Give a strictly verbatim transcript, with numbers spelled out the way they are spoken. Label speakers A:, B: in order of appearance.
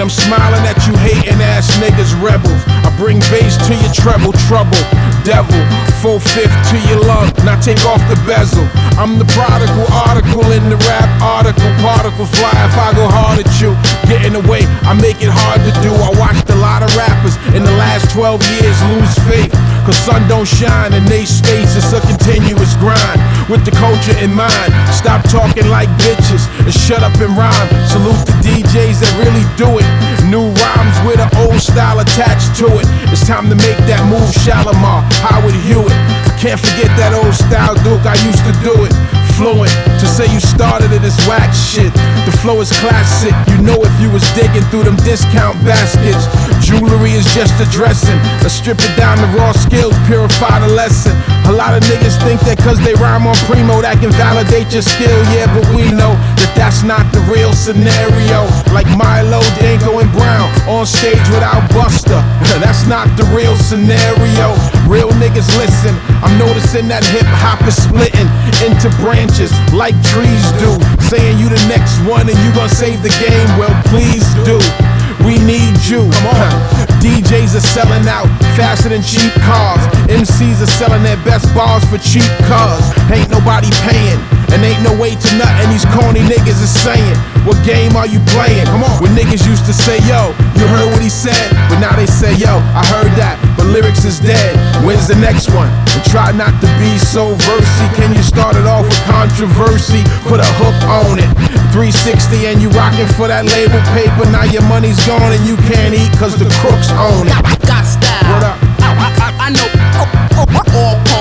A: I'm smiling at you hating ass niggas, rebels. I bring bass to your treble, trouble, devil. Four-fifth to your lung, now take off the bezel. I'm the prodigal article in the rap article. Particles fly if I go hard at you. Getting away, I make it hard to do. I watched a lot of rappers in the last twelve years lose faith, cause sun don't shine in they space. It's a continuous grind with the culture in mind. Stop talking like bitches and shut up and rhyme. Salute the D Js that really do it. New rhymes with an old style attached to it. It's time to make that move, Shalimar, Howard Hewitt. I can't forget that old style, Duke, I used to do it. Fluent, to say you started it is whack shit. The flow is classic, you know if you was digging through them discount baskets. Jewelry is just a dressing, let's strip it down to raw skills, purify the lesson. A lot of niggas think that cause they rhyme on Primo that can validate your skill, yeah, but we know that that's not the real scenario. Like Milo, Danko, and Brown on stage without Buster, that's not the real scenario. Real niggas listen, I'm noticing that hip hop is splitting into branches like trees do, saying you the next one and you gon' save the game. Well, please do. We need you. Come on. D Js are selling out faster than cheap cars. M Cs are selling their best bars for cheap cars. Ain't nobody paying, and ain't no way to nothing these corny niggas is saying. What game are you playing? Come on. When niggas used to say, yo, you heard what he said, but now they say, yo, I heard that, but lyrics is dead. When's the next one? And try not to be so versy. Can you start it off with controversy? Put a hook on it. three sixty and you rockin' for that label paper. Now your money's gone and you can't eat cause the crooks own it.
B: Got, got style.
A: What up?
B: I, I, I know all